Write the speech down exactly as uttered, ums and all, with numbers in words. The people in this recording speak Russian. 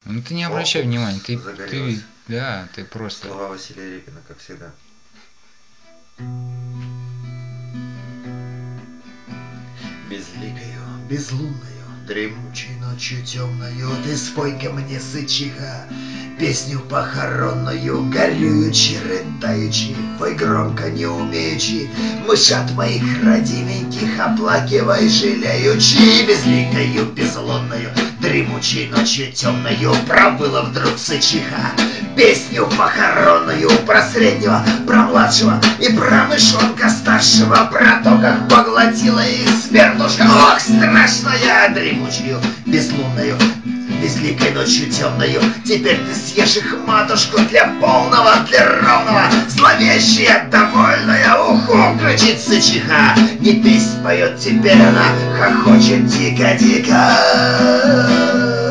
Ну ты не обращай О, внимания, ты, загорелась. ты, да, ты просто... Слова Василия Репина, как всегда. Безликою, безлунною, дремучей ночью темною ты спой ко мне, сычиха, песню похоронную, горюючи, рыдаючи, вой громко не умеючи, мышат моих родименьких оплакивай жалеючи. Безликою, безлунною, дремучей ночью темною пробыла вдруг сычиха, песню похоронную про среднего, про младшего и про мышонка старшего, про то, как поглотила их смертушка. Ох, страшная, дремучую, безлунную, безликой ночью темною, теперь ты съешь их матушку для полного, для ровного, зловещая, довольная, уху кричит сычиха. Не песнь поет теперь она, хохочет дико-дико.